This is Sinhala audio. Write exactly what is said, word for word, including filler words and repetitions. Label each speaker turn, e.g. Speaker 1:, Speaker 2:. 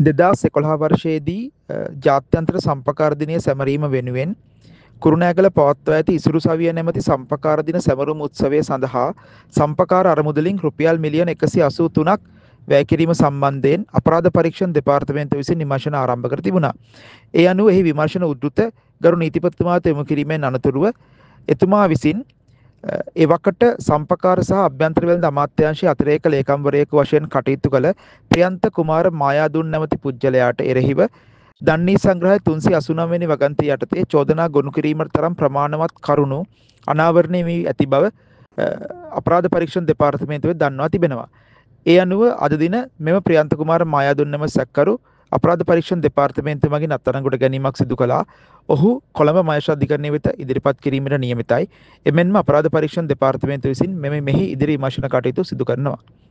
Speaker 1: දෙදාස් එකොළහ වර්ෂයේදී ජාත්‍යන්තර සම්පකාර දිනය සැමරීම වෙනුවෙන් කුරුණෑගල පවත්වා ඇති ඉසුරු සවිය නැමැති සම්පකාර දින සැමරුම් උත්සවය සඳහා සම්පකාර අරමුදලින් රුපියල් මිලියන එකසිය අසූ තුනක් වැය කිරීම සම්බන්ධයෙන් අපරාධ පරීක්ෂණ දෙපාර්තමේන්තුව විසින් විමර්ශන ආරම්භ කර තිබුණා. ඒ අනුව එහි විමර්ශන උද්ෘත ගරු නීතිපතිතුමාට යොමු කිරීමෙන් අනතුරුව එතුමා විසින් එවකට සම්පකාර සහ අභ්‍යන්තර වෙළඳ අමාත්‍යාංශයේ අතිරේක ලේකම්වරයෙකු වශයෙන් කටයුතු කළ ප්‍රියන්ත කුමාර මායාදුන් නැමැති පුජ්‍යලයාට එරෙහිව දණ්ඩී සංග්‍රහය තුන්සිය අසූ නව වෙනි වගන්තිය යටතේ චෝදනා ගොනු කිරීමට තරම් ප්‍රමාණවත් කරුණු අනාවරණය වී ඇති බව අපරාධ පරීක්ෂණ දෙපාර්තමේන්තුවේ දන්වා තිබෙනවා. ඒ අනුව අද දින මෙම ප්‍රියන්ත කුමාර මායාදුන් නැමැති සැකකරු අපරාධ පරීක්ෂණ දෙපාර්තමේන්තුව මගින් අත්අඩංගුවට ගැනීමක් සිදු කළා. ඔහු කොළඹ මහේස්ත්‍රාත් අධිකරණය වෙත ඉදිරිපත් කිරීමට නියමිතයි. එමෙන්ම අපරාධ පරීක්ෂණ දෙපාර්තමේන්තුව විසින් මෙම මෙහි ඉදිරි විමර්ශන කටයුතු සිදු කරනවා.